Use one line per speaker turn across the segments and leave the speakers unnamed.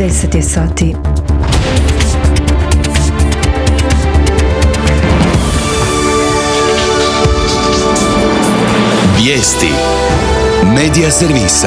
10 je sati.
Vijesti Medija servisa.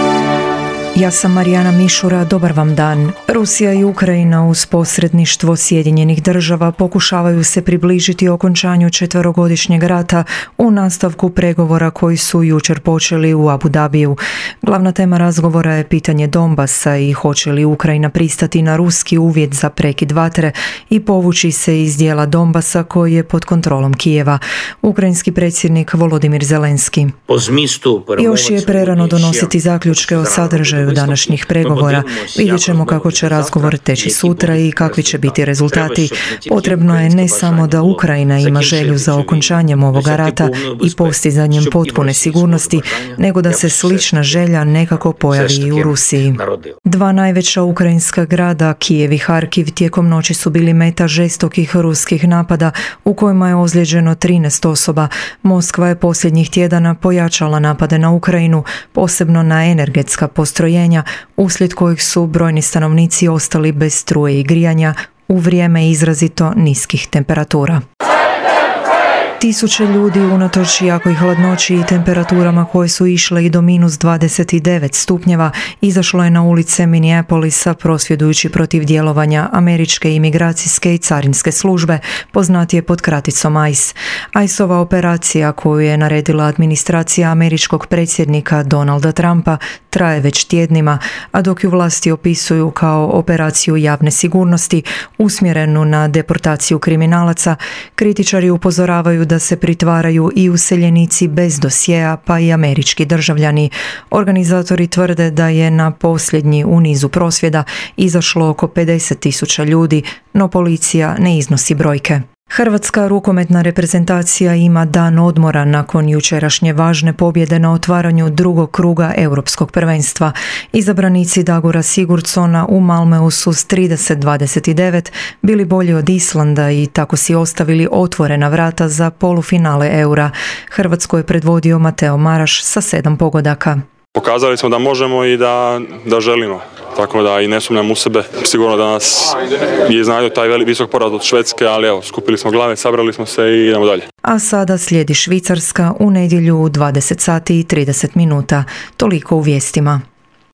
Ja sam Marijana Mišura, dobar vam dan. Rusija i Ukrajina uz posredništvo Sjedinjenih država pokušavaju se približiti okončanju 4-godišnjeg rata u nastavku pregovora koji su jučer počeli u Abu Dhabiju. Glavna tema razgovora je pitanje Donbasa i hoće li Ukrajina pristati na ruski uvjet za prekid vatre i povući se iz dijela Donbasa koji je pod kontrolom Kijeva. Ukrajinski predsjednik Volodimir Zelenski. Još je prerano donositi zaključke o sadržaju današnjih pregovora. Vidjet ćemo kako će razgovor teći sutra i kakvi će biti rezultati. Potrebno je ne samo da Ukrajina ima želju za okončanjem ovoga rata i postizanjem potpune sigurnosti, nego da se slična želja nekako pojavi i u Rusiji. Dva najveća ukrajinska grada, Kijev i Harkiv, tijekom noći su bili meta žestokih ruskih napada u kojima je ozlijeđeno 13 osoba. Moskva je posljednjih tjedana pojačala napade na Ukrajinu, posebno na energetska postrojenja, uslijed kojih su brojni stanovnici ostali bez struje i grijanja u vrijeme izrazito niskih temperatura. Tisuće ljudi unatoč jakoj hladnoći i temperaturama koje su išle i do -29 stupnjeva izašlo je na ulice Minneapolisa prosvjedujući protiv djelovanja američke imigracijske i carinske službe, poznatije pod kraticom ICE. ICE-ova operacija koju je naredila administracija američkog predsjednika Donalda Trumpa traje već tjednima, a dok ju vlasti opisuju kao operaciju javne sigurnosti usmjerenu na deportaciju kriminalaca, kritičari upozoravaju da se pritvaraju i useljenici bez dosjea, pa i američki državljani. Organizatori tvrde da je na posljednji u nizu prosvjeda izašlo oko 50.000 ljudi, no policija ne iznosi brojke. Hrvatska rukometna reprezentacija ima dan odmora nakon jučerašnje važne pobjede na otvaranju drugog kruga europskog prvenstva. Izabranici Dagora Sigurdsona u Malmeu su s 30-29 bili bolji od Islanda i tako si ostavili otvorena vrata za polufinale Eura. Hrvatsko je predvodio Mateo Maraš sa 7 pogodaka.
Pokazali smo da možemo i da želimo. Tako da i ne sumnjam u sebe. Sigurno da nas je iznenadio taj visok poraz od Švedske, ali evo, skupili smo glave, sabrali smo se i idemo dalje.
A sada slijedi Švicarska u nedjelju u 20 sati i 30 minuta. Toliko u vijestima.